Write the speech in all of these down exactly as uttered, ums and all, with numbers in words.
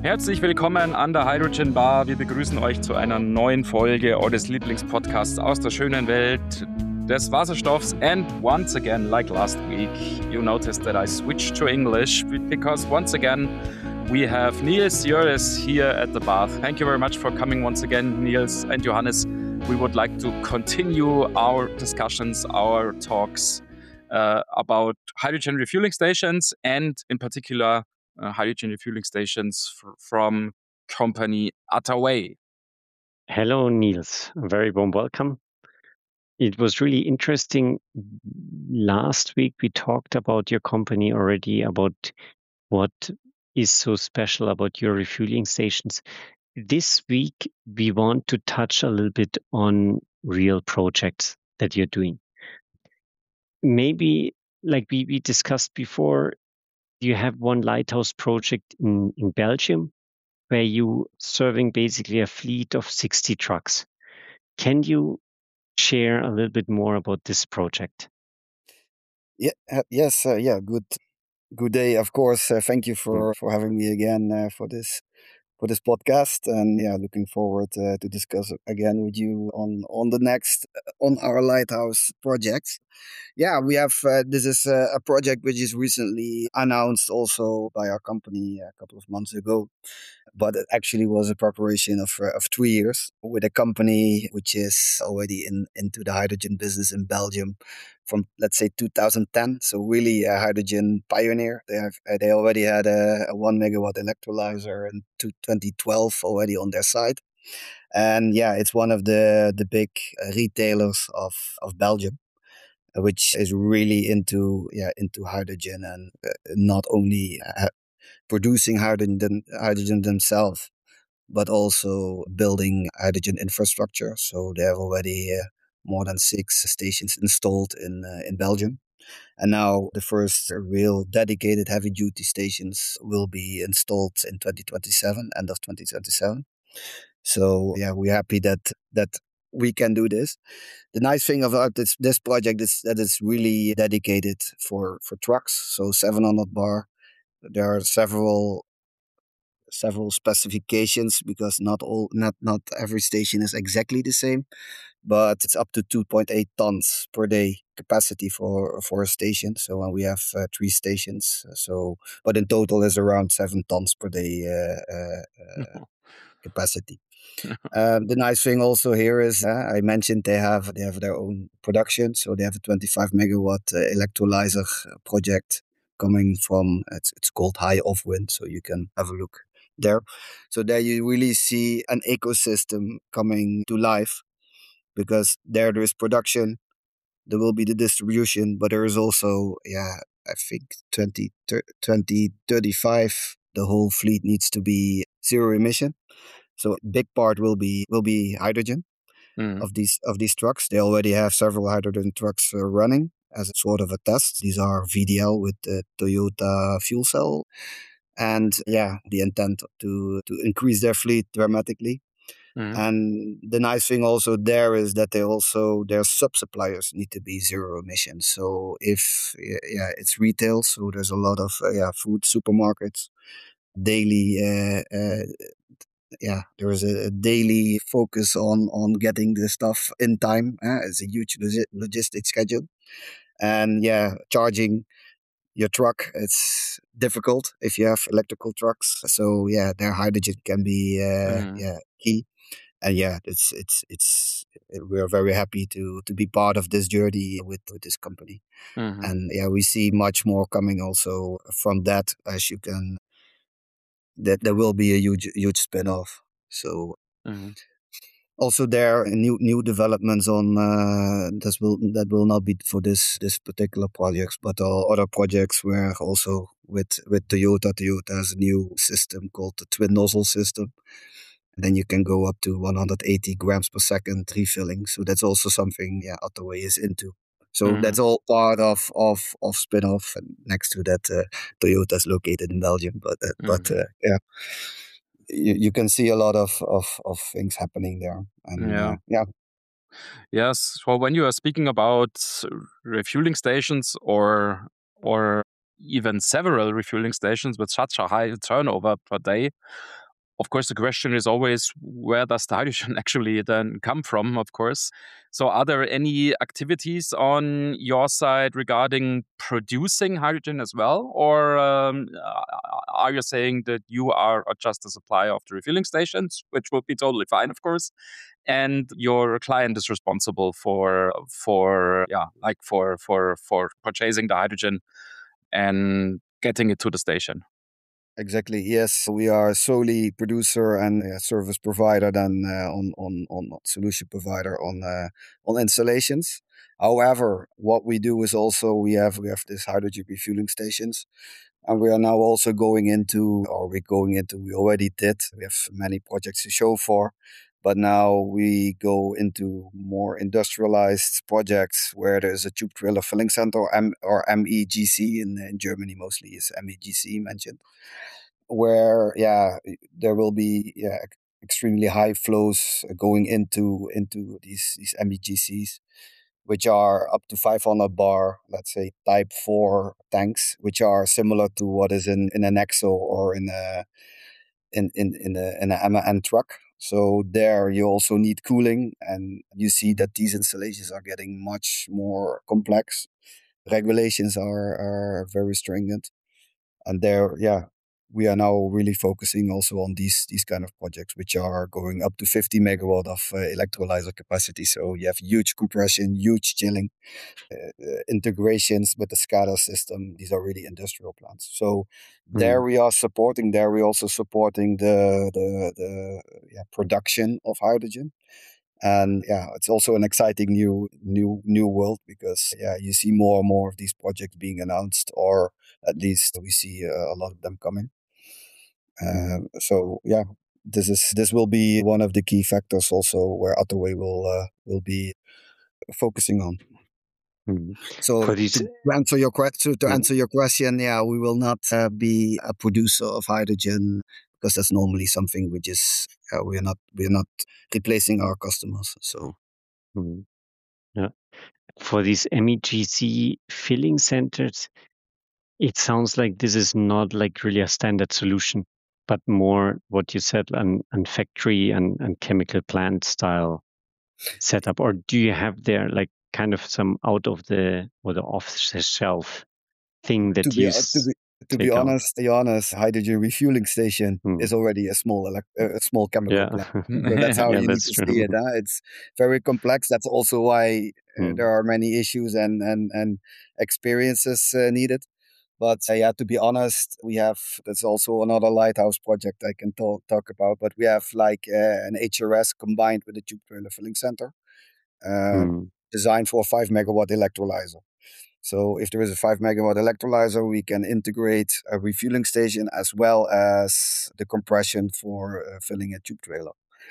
Herzlich willkommen an der Hydrogen Bar. Wir begrüßen euch zu einer neuen Folge eures Lieblingspodcasts aus der schönen Welt des Wasserstoffs. And once again, like last week, you noticed that I switched to English because once again, we have Niels Jöres here at the bar. Thank you very much for coming once again, Niels and Johannes. We would like to continue our discussions, our talks uh, about hydrogen refueling stations and in particular uh, hydrogen refueling stations f- from company Attaway. Hello, Niels. A very warm welcome. It was really interesting. Last week, we talked about your company already, about what is so special about your refueling stations. This week, we want to touch a little bit on real projects that you're doing. Maybe, like we, we discussed before, you have one lighthouse project in, in Belgium where you serving basically a fleet of sixty trucks. Can you share a little bit more about this project? Yeah. Uh, yes. Uh, yeah. Good. Good day. Of course. Uh, thank you for for having me again uh, for this for this podcast. And yeah, looking forward uh, to discuss again with you on on the next on our lighthouse projects. Yeah, we have. Uh, this is uh, a project which is recently announced also by our company a couple of months ago. But it actually was a preparation of uh, of three years with a company which is already in into the hydrogen business in Belgium from, let's say, two thousand ten. So really a hydrogen pioneer. They have uh, they already had a, a one megawatt electrolyzer in two- twenty twelve already on their side. And yeah, it's one of the the big uh, retailers of of Belgium, uh, which is really into yeah into hydrogen and uh, not only uh, producing hydrogen hydrogen themselves, but also building hydrogen infrastructure. So they have already uh, more than six stations installed in uh, in Belgium. And now the first real dedicated heavy duty stations will be installed in twenty twenty-seven, end of twenty twenty-seven. So yeah, we're happy that that we can do this. The nice thing about this this project is that it's really dedicated for for trucks. So seven hundred bar. There are several several specifications because not all not not every station is exactly the same, but it's up to two point eight tons per day capacity for for a station. So uh, we have uh, three stations. So, but in total is around seven tons per day uh, uh, uh, capacity. Um, the nice thing also here is uh, I mentioned they have they have their own production. So they have a twenty-five megawatt uh, electrolyzer project coming from it's it's called High Off Wind. So you can have a look there. So there you really see an ecosystem coming to life because there there is production, there will be the distribution, but there is also, yeah, I think twenty, twenty thirty-five, the whole fleet needs to be zero emission. So big part will be will be hydrogen Mm. of these of these trucks. They already have several hydrogen trucks uh, running as a sort of a test. These are V D L with the Toyota fuel cell. And yeah, the intent to to increase their fleet dramatically. Mm. And the nice thing also there is that they also their sub suppliers need to be zero emission. So if yeah, it's retail, so there's a lot of uh, yeah food supermarkets daily. Uh, uh, yeah, there is a, a daily focus on on getting the stuff in time. Uh, it's a huge logi- logistic schedule, and yeah, charging your truck, it's difficult if you have electrical trucks. So yeah, their hydrogen can be uh, Mm. yeah key. And yeah, it's it's it's we're very happy to to be part of this journey with, with this company. Mhm. And yeah, we see much more coming also from that, as you can that there will be a huge huge spin-off. So Mhm. also there are new new developments on uh, that will that will not be for this this particular projects, but all other projects where also with with Toyota. Toyota has a new system called the twin nozzle system. Then you can go up to one hundred eighty grams per second refilling. So that's also something yeah Attaway is into. So Mhm. that's all part of of of spin-off. And next to that, uh, Toyota is located in Belgium, but uh, but Mhm. uh, yeah. You, you can see a lot of, of, of things happening there. And Yeah. uh, yeah, Yes. So when you are speaking about refueling stations or or even several refueling stations with such a high turnover per day. Of course, the question is always, where does the hydrogen actually then come from, of course? So are there any activities on your side regarding producing hydrogen as well? Or um, are you saying that you are just a supplier of the refueling stations, which would be totally fine, of course, and your client is responsible for, for yeah, like for, for, for purchasing the hydrogen and getting it to the station? Exactly. Yes, we are solely producer and uh, service provider, then uh, on on on solution provider on uh, on installations. However, what we do is also we have we have this hydrogen refueling stations, and we are now also going into, or we're going into, we already did. We have many projects to show for, but now we go into more industrialized projects where there's a tube trailer filling center, or, M- or M E G C in, in Germany mostly is M E G C mentioned, where yeah there will be yeah extremely high flows going into into these these M E G Cs, which are up to five hundred bar, let's say type four tanks, which are similar to what is in in an Exo or in a in in in a in a M A N truck. So there you also need cooling, and you see that these installations are getting much more complex. Regulations are are very stringent, and there yeah we are now really focusing also on these these kind of projects, which are going up to fifty megawatt of uh, electrolyzer capacity. So you have huge compression, huge chilling, uh, uh, integrations with the SCADA system. These are really industrial plants. So there Mm. we are supporting. There we also supporting the the, the yeah, production of hydrogen. And yeah, it's also an exciting new new new world, because yeah, you see more and more of these projects being announced, or at least we see uh, a lot of them coming. Uh, so yeah, this is this will be one of the key factors also where Attaway will uh, will be focusing on. Mm. So For these, to answer your question, to yeah. answer your question, yeah, we will not uh, be a producer of hydrogen, because that's normally something which is uh, we're not we're not replacing our customers. So Mm. Yeah. For these M E G C filling centers, it sounds like this is not like really a standard solution, but more what you said, an, an factory and, and chemical plant style setup. Or do you have there like kind of some out of the or the off the shelf thing to that be you uh, to s- be to be take out? honest, to be honest, hydrogen refueling station Hmm. is already a small elec- uh, a small chemical Yeah, plant. So that's how yeah, you need that's to true. see it. Huh? It's very complex. That's also why uh, Hmm. there are many issues and and and experiences uh, needed. But uh, yeah, to be honest, we have, that's also another lighthouse project I can talk talk about. But we have like uh, an H R S combined with a tube trailer filling center, uh, Hmm. designed for a five megawatt electrolyzer. So if there is a five megawatt electrolyzer, we can integrate a refueling station as well as the compression for uh, filling a tube trailer.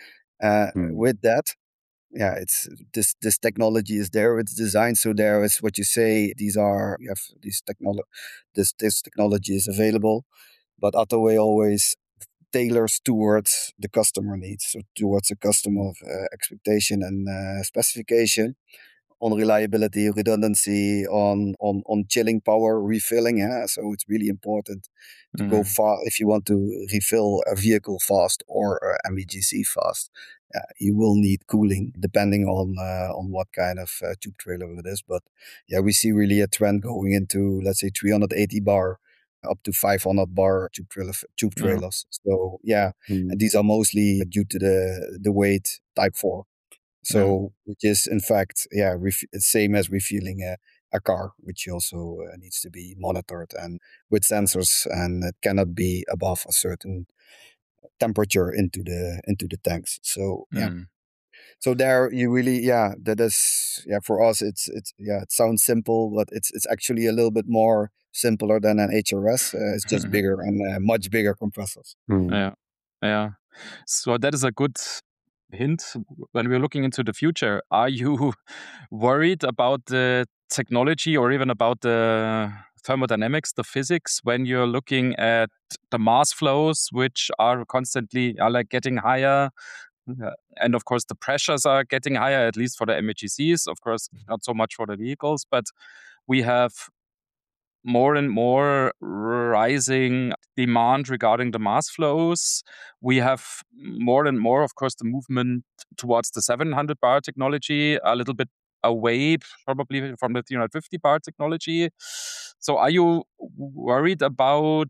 Uh, Hmm. with that, yeah, it's this this technology is there. It's designed so there is what you say. These are you have these technology. This this technology is available, but Attaway always tailors towards the customer needs, so towards the customer uh, expectation and uh, specification, on reliability, redundancy, on on on chilling power, refilling. Yeah, so it's really important to go Mm. far if you want to refill a vehicle fast or uh, M E G C fast. Uh, you will need cooling depending on uh, on what kind of uh, tube trailer it is. But yeah, we see really a trend going into, let's say, three hundred eighty bar up to five hundred bar tube trailer tube Yeah. trailers. So yeah, Hmm. and these are mostly due to the the weight type four. So, Yeah. which is in fact, yeah, ref- same as refueling a, a car, which also uh, needs to be monitored and with sensors, and it cannot be above a certain temperature into the into the tanks. So yeah, Mm. so there you really yeah that is yeah for us it's it's yeah it sounds simple, but it's it's actually a little bit more simpler than an H R S. Uh, it's just bigger and uh, much bigger compressors. Hmm. Yeah. Yeah. So that is a good hint when we're looking into the future. Are you worried about the technology or even about the thermodynamics, the physics, when you're looking at the mass flows, which are constantly are like getting higher? Yeah. And of course, the pressures are getting higher, at least for the M E G Cs. Of course, not so much for the vehicles, but we have more and more rising demand regarding the mass flows. We have more and more, of course, the movement towards the seven hundred bar technology, a little bit away probably from the three hundred fifty bar technology. So are you worried about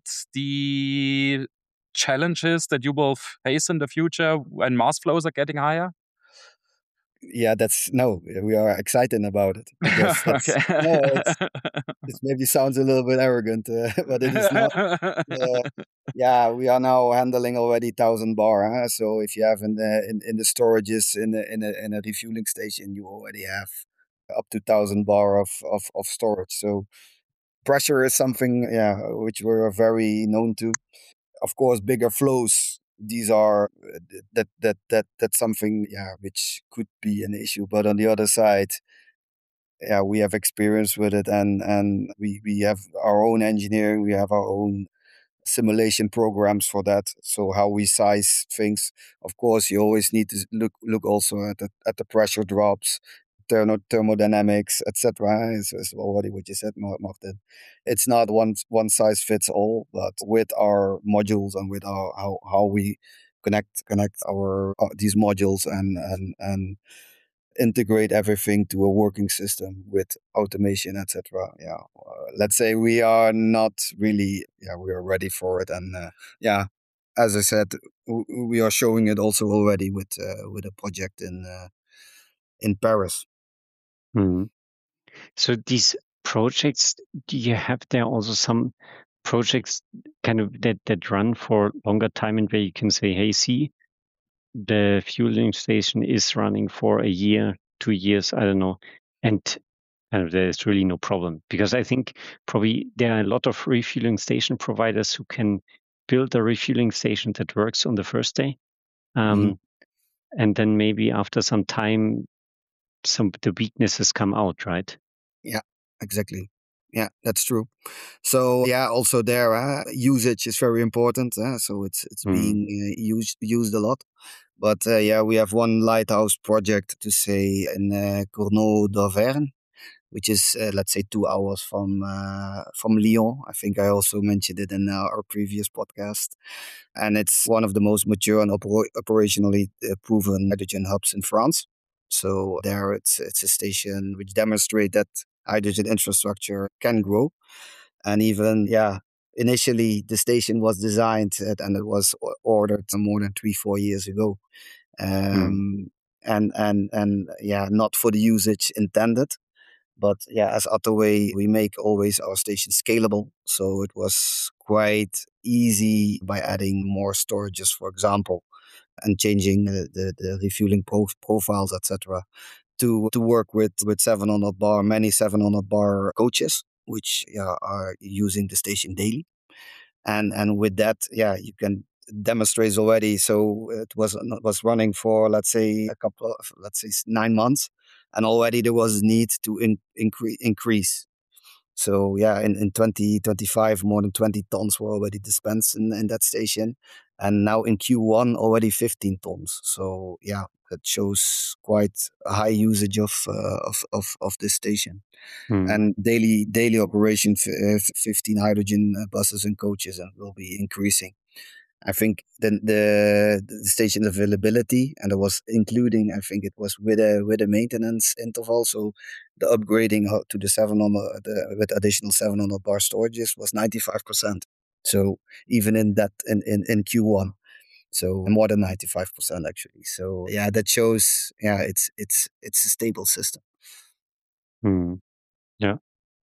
the challenges that you will face in the future when mass flows are getting higher? Yeah, that's no, we are excited about it because that's Okay. no, it's it maybe sounds a little bit arrogant, uh, but it is not. Uh, yeah, we are now handling already thousand bar. Huh? So if you have in the in, in the storages in a, in a in a refueling station, you already have up to thousand bar of, of of storage. So pressure is something, yeah, which we're very known to. Of course, bigger flows. These are uh, that that that that's something, yeah, which could be an issue. But on the other side, yeah, we have experience with it, and and we we have our own engineering. We have our own simulation programs for that. So how we size things. Of course, you always need to look look also at the, at the pressure drops, thermo, thermodynamics, et cetera. Is, is already what you said, Martin. It's not one one size fits all, but with our modules and with our how how we connect connect our uh, these modules and and and integrate everything to a working system with automation, et cetera. Yeah, uh, let's say we are not really, yeah, we are ready for it, and uh, yeah, as I said, w- we are showing it also already with uh, with a project in uh, in Paris. Mm. So these projects, do you have there also some projects kind of that that run for longer time and where you can say, hey, see, the fueling station is running for a year, two years, I don't know, and kind of there's really no problem, because I think probably there are a lot of refueling station providers who can build a refueling station that works on the first day, um, Mhm. and then maybe after some time, some the weaknesses come out, right? Yeah, exactly. Yeah, that's true. So yeah, also there, uh, usage is very important. Uh, so it's it's Mm. being uh, used used a lot. But uh, yeah, we have one lighthouse project to say in uh, Cournot d'Auvergne, which is uh, let's say two hours from uh, from Lyon. I think I also mentioned it in uh, our previous podcast, and it's one of the most mature and opera- operationally uh, proven hydrogen hubs in France. So there, it's it's a station which demonstrates that hydrogen infrastructure can grow, and even yeah. Initially, the station was designed uh, and it was o- ordered more than three, four years ago, Mm. um, and and and yeah, not for the usage intended. But yeah, as Attaway, we make always our station scalable. So it was quite easy by adding more storages, for example, and changing the, the, the refueling pro- profiles, et cetera, to to work with with seven hundred bar, many seven hundred bar coaches, which yeah are using the station daily. And and with that, yeah, you can demonstrate already. So it was was running for, let's say, a couple of, let's say, nine months, and already there was need to in, increase increase. So yeah, in, in twenty twenty-five, more than twenty tons were already dispensed in, in that station, and now in Q one already fifteen tons. So yeah, that shows quite a high usage of uh, of, of of this station. Mm. And daily daily operation, uh, fifteen hydrogen uh, buses and coaches, and will be increasing. I think the, the the station availability, and it was including, I think it was with a with a maintenance interval. So the upgrading ho- to the seven hundred the, with additional seven hundred bar storages was ninety-five percent. So even in that in, in, in Q one, so more than ninety-five percent actually. So yeah, that shows, yeah, it's it's it's a stable system. Mm. Yeah.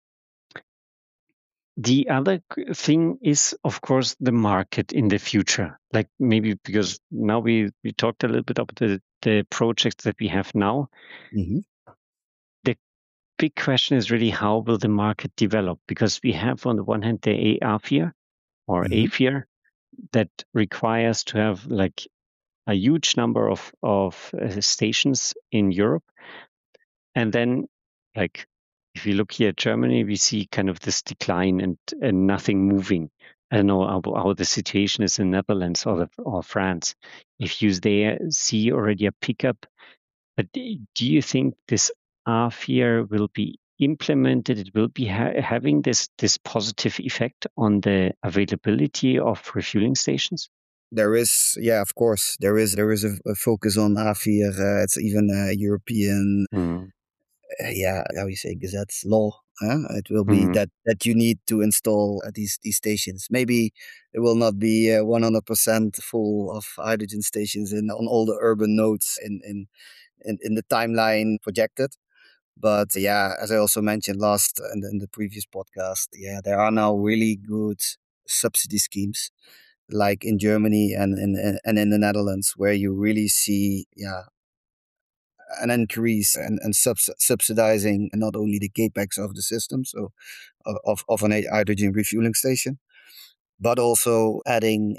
The other c- thing is, of course, the market in the future. Like maybe because now we, we talked a little bit about the, the projects that we have now. Mm-hmm. The big question is really how will the market develop? Because we have on the one hand the AFIR or Mm-hmm. AFIR that requires to have like a huge number of, of uh, stations in Europe. And then like if you look here at Germany, we see kind of this decline and, and nothing moving. I don't know how, how the situation is in Netherlands or, the, or France. If you there see already a pickup, but do you think this AFIR will be implemented, it will be ha- having this this positive effect on the availability of refueling stations? There is, yeah, of course, there is there is a, a focus on A four. Uh, it's even a European, Mm. uh, yeah, how you say, Gazette's law. Huh? It will be Mm. that that you need to install uh, these these stations. Maybe it will not be uh, one hundred percent full of hydrogen stations in on all the urban nodes in in in, in the timeline projected. But yeah, as I also mentioned last in the, in the previous podcast, yeah, there are now really good subsidy schemes, like in Germany and in and in the Netherlands, where you really see, yeah, an increase and, and subs- subsidizing not only the capex of the system, so of of an hydrogen refueling station, but also adding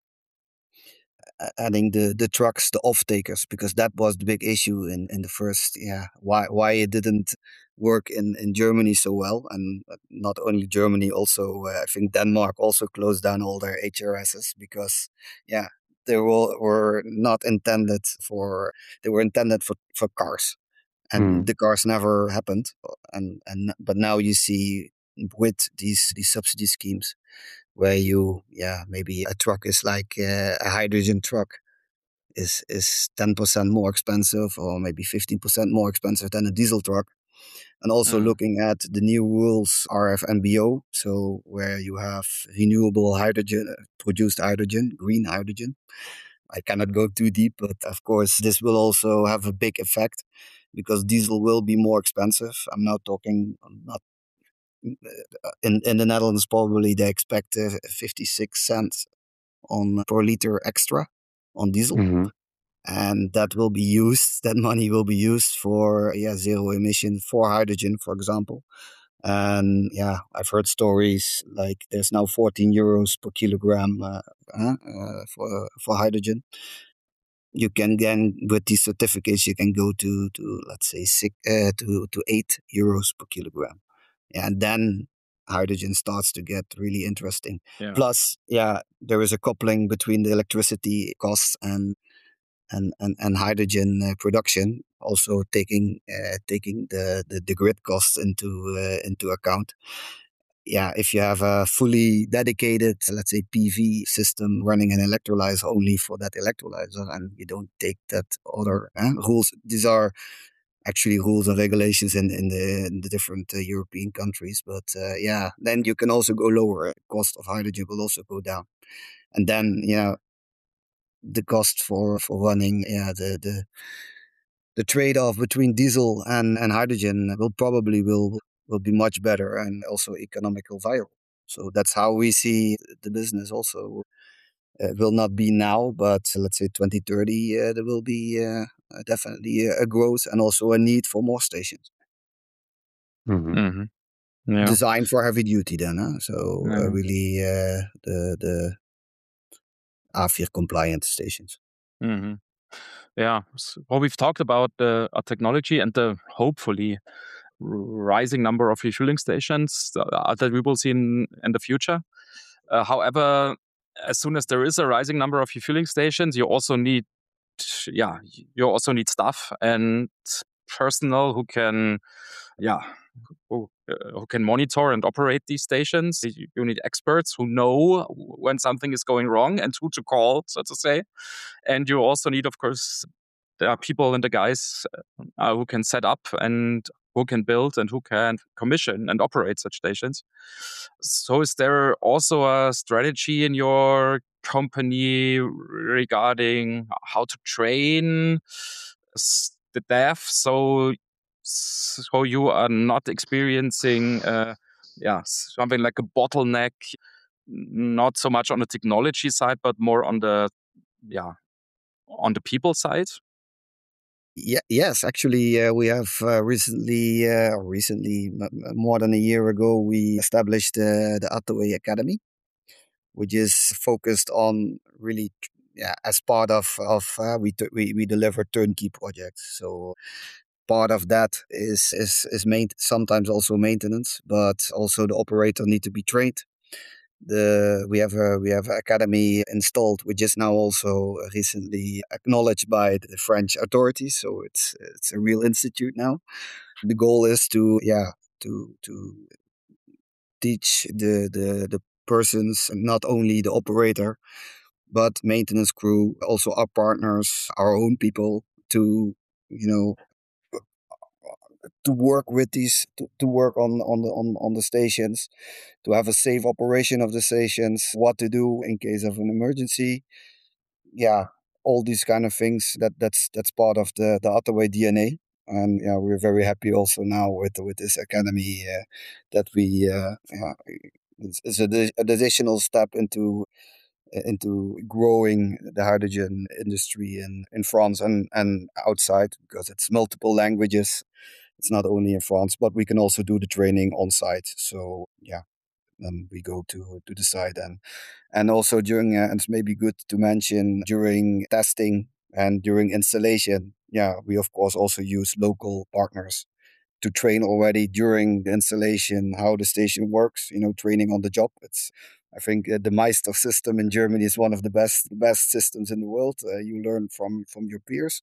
adding the the trucks, the off takers, because that was the big issue in in the first, yeah, why why it didn't work in in Germany so well. And not only Germany, also uh, I think Denmark also closed down all their H R Ss because, yeah, they were, were not intended for, they were intended for for cars, and Mm. the cars never happened. And and but now you see with these these subsidy schemes, where you, yeah, maybe a truck is like uh, a hydrogen truck is is ten percent more expensive, or maybe fifteen percent more expensive than a diesel truck. And also Mm. looking at the new rules, R F N B O, so where you have renewable hydrogen, uh, produced hydrogen, green hydrogen. I cannot go too deep, but of course this will also have a big effect, because diesel will be more expensive. I'm now talking not in in the Netherlands, probably they expect uh, fifty-six cents on per liter extra on diesel. Mm-hmm. And that will be used, that money will be used for, yeah, zero emission, for hydrogen, for example. And yeah, I've heard stories like there's now fourteen euros per kilogram uh, uh, uh, for for hydrogen. You can then, with these certificates, you can go to to let's say six uh, to to eight euros per kilogram. And then hydrogen starts to get really interesting. Yeah. Plus, yeah, there is a coupling between the electricity costs and and and, and hydrogen uh, production, also taking uh, taking the, the the grid costs into uh, into account. Yeah, if you have a fully dedicated, let's say, P V system running an electrolyzer only for that electrolyzer, and you don't take that other uh, rules. These are actually rules and regulations in, in the in the different uh, European countries. But uh, yeah, then you can also go lower. Cost of hydrogen will also go down, and then, you know, the cost for for running, yeah, the the the trade off between diesel and and hydrogen will probably will will be much better and also economical viable. So that's how we see the business also. Uh, will not be now, but uh, let's say twenty thirty, uh, there will be uh, uh, definitely a, a growth and also a need for more stations. Mm-hmm. Mm-hmm. Yeah. Designed for heavy duty then, huh? So uh, Yeah. really uh, the the A four compliant stations. Mm-hmm. Yeah. So, well, we've talked about the uh, technology and the hopefully rising number of refueling stations uh, that we will see in, in the future. Uh, however, as soon as there is a rising number of refueling stations, you also need, yeah, you also need staff and personnel who can, yeah, who, uh, who can monitor and operate these stations. You, you need experts who know when something is going wrong and who to call, so to say. And you also need, of course, there are people and the guys uh, who can set up and who can build and who can commission and operate such stations. So is there also a strategy in your company regarding how to train the dev so so you are not experiencing uh, yeah, something like a bottleneck, not so much on the technology side, but more on the yeah on the people side? Yeah, yes, actually, uh, we have uh, recently, uh, recently, m- m- more than a year ago, we established uh, the Atoe Academy, which is focused on really, yeah, as part of of uh, we, t- we we deliver turnkey projects. So part of that is is is main- sometimes also maintenance, but also the operator need to be trained. The we have a we have an academy installed, which is now also recently acknowledged by the French authorities. So it's it's a real institute now. The goal is to, yeah, to to teach the the the persons, not only the operator, but maintenance crew, also our partners, our own people, to you know to work with these to, to work on on the on, on the stations, to have a safe operation of the stations, what to do in case of an emergency. Yeah, all these kind of things, that that's that's part of the the Attaway D N A. And yeah, we're very happy also now with with this academy, uh, that we uh, yeah, it's, it's a, an additional step into into growing the hydrogen industry in, in France and, and outside, because it's multiple languages. It's not only in France, but we can also do the training on site. So yeah, then we go to to the site, and and also during uh, and it's maybe good to mention, during testing and during installation. Yeah, we of course also use local partners to train already during the installation how the station works. You know, training on the job. It's I think uh, the Meister system in Germany is one of the best best systems in the world. Uh, you learn from from your peers.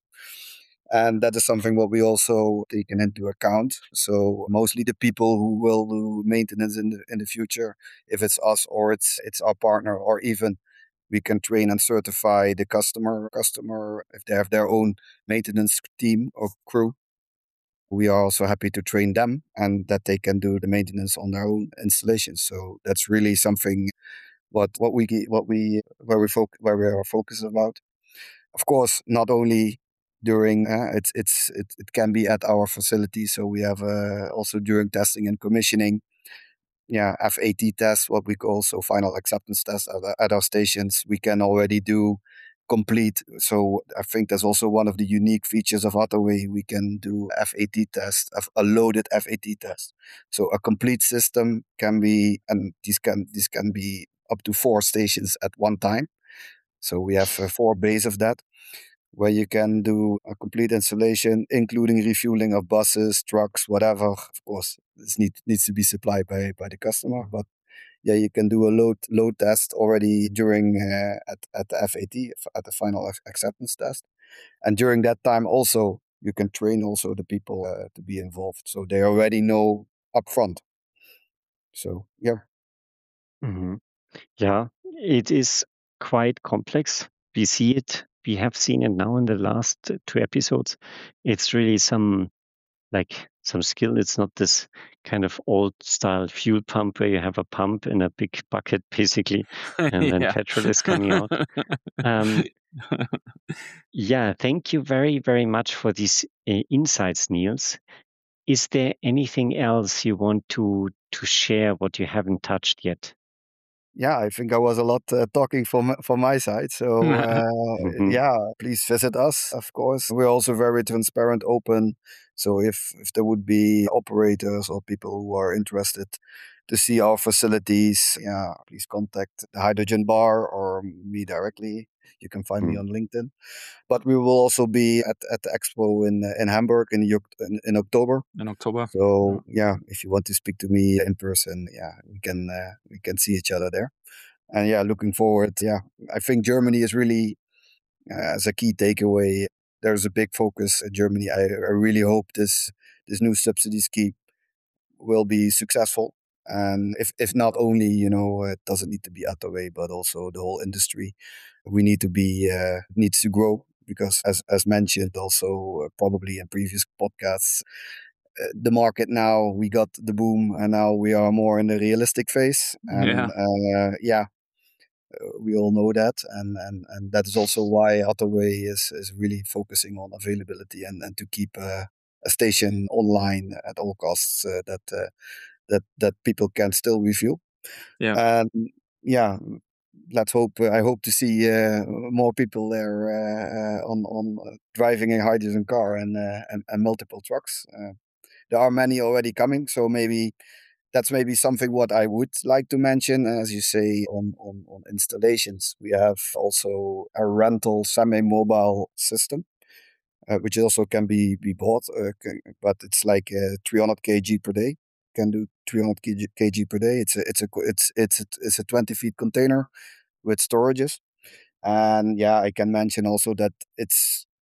And that is something what we also taken into account. So mostly the people who will do maintenance in the in the future, if it's us or it's it's our partner, or even we can train and certify the customer customer if they have their own maintenance team or crew. We are also happy to train them, and that they can do the maintenance on their own installations. So that's really something what what we what we where we foc- where we are focused about. Of course, not only during uh, it's it's it, it can be at our facility. So we have uh, also during testing and commissioning, yeah, F A T tests, what we call so final acceptance tests at, at our stations. We can already do complete. So I think that's also one of the unique features of Attaway. We can do F A T test, a loaded F A T test. So a complete system can be, and these can this can be up to four stations at one time. So we have uh, four bays of that, where you can do a complete installation, including refueling of buses, trucks, whatever. Of course, this need, needs to be supplied by, by the customer. But yeah, you can do a load load test already during uh, at at the F A T, at the final acceptance test, and during that time also you can train also the people uh, to be involved, so they already know upfront. So yeah. hmm Yeah, it is quite complex. We see it. We have seen it now in the last uh, two episodes. It's really some like some skill. It's not this kind of old style fuel pump where you have a pump in a big bucket basically, and then Yeah. petrol is coming out. Um, yeah, thank you very, very much for these uh, insights, Niels. Is there anything else you want to to share what you haven't touched yet? Yeah, I think I was a lot uh, talking from from my side. So uh, Mhm. yeah, please visit us. Of course, we're also very transparent, open. So if if there would be operators or people who are interested to see our facilities, yeah, please contact the Hydrogen Bar or me directly. You can find me Mm. on LinkedIn. But we will also be at, at the expo in uh, in Hamburg in, Oc- in in October. In October. So yeah, if you want to speak to me in person, yeah, we can uh, we can see each other there. And yeah, looking forward. Yeah, I think Germany is really uh, as a key takeaway. There's a big focus in Germany. I, I really hope this this new subsidy scheme will be successful. And if if not only, you know, it doesn't need to be Attaway, but also the whole industry. We need to be uh, needs to grow, because as as mentioned also uh, probably in previous podcasts, uh, the market now, we got the boom, and now we are more in the realistic phase. Yeah. And uh, yeah, uh, we all know that, and and and that is also why Attaway is is really focusing on availability, and and to keep uh, a station online at all costs, uh, that uh, that that people can still refuel. Yeah. And yeah, let's hope. Uh, I hope to see uh, more people there uh, uh, on on uh, driving a hydrogen car, and uh, and, and multiple trucks. Uh, there are many already coming, so maybe that's maybe something what I would like to mention. As you say, on on, on installations, we have also a rental semi-mobile system, uh, which also can be be bought, uh, c- but it's like uh, three hundred kilograms per day. Can do three hundred kilograms per day. It's a it's a it's it's a, it's a twenty feet container with storages. And yeah, I can mention also that it's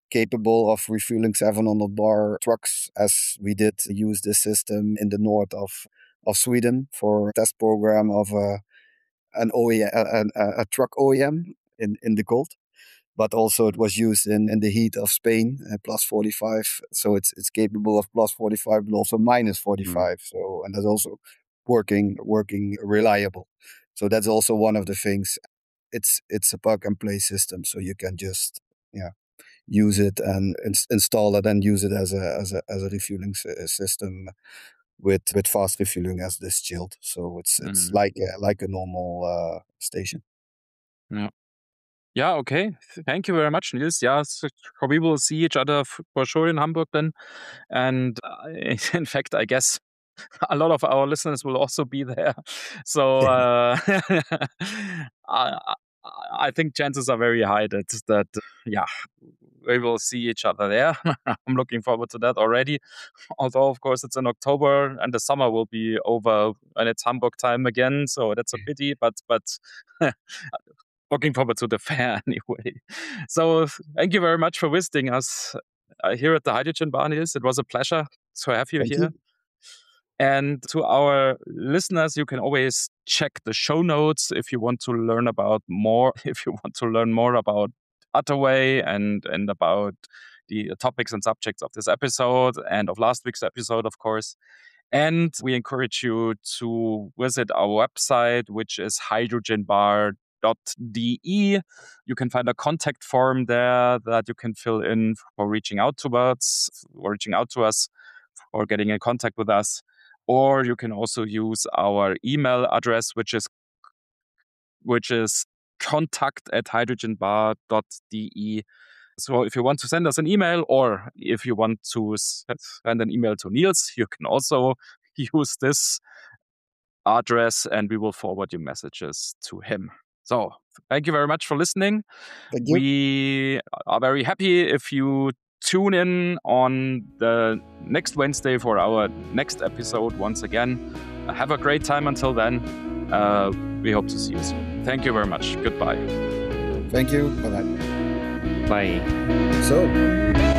capable of refueling seven hundred bar trucks, as we did use this system in the north of, of Sweden for a test program of a, an O E M, a, a, a truck O E M in, in the cold. But also it was used in, in the heat of Spain, uh, plus forty-five. So it's it's capable of plus forty-five, but also minus forty-five. Mm. So and that's also working working reliable. So that's also one of the things. It's it's a plug and play system, so you can just yeah use it and ins- install it and use it as a as a as a refueling s- system with with fast refueling as this chilled. So it's it's mm-hmm. like a, like a normal uh, station. Yeah. Yeah, okay. Thank you very much, Niels. Yeah, so we will see each other for sure in Hamburg then. And uh, in fact, I guess a lot of our listeners will also be there. So uh, I, I think chances are very high that, that, yeah, we will see each other there. I'm looking forward to that already. Although, of course, it's in October and the summer will be over and it's Hamburg time again. So that's a pity, but, but looking forward to the fair anyway. So thank you very much for visiting us uh, here at the Hydrogen Bar, Niels. It was a pleasure to have you thank here. You. And to our listeners, you can always check the show notes if you want to learn about more, if you want to learn more about Utterway and, and about the topics and subjects of this episode and of last week's episode, of course. And we encourage you to visit our website, which is hydrogen bar dot d e. You can find a contact form there that you can fill in for reaching out to us, or reaching out to us, or getting in contact with us. Or you can also use our email address, which is which is contact at hydrogen bar dot d e. So if you want to send us an email, or if you want to send an email to Niels, you can also use this address and we will forward your messages to him. So thank you very much for listening. Thank you. We are very happy if you tune in on the next Wednesday for our next episode once again. Have a great time until then. Uh, we hope to see you soon. Thank you very much. Goodbye. Thank you. Bye-bye. Bye. So...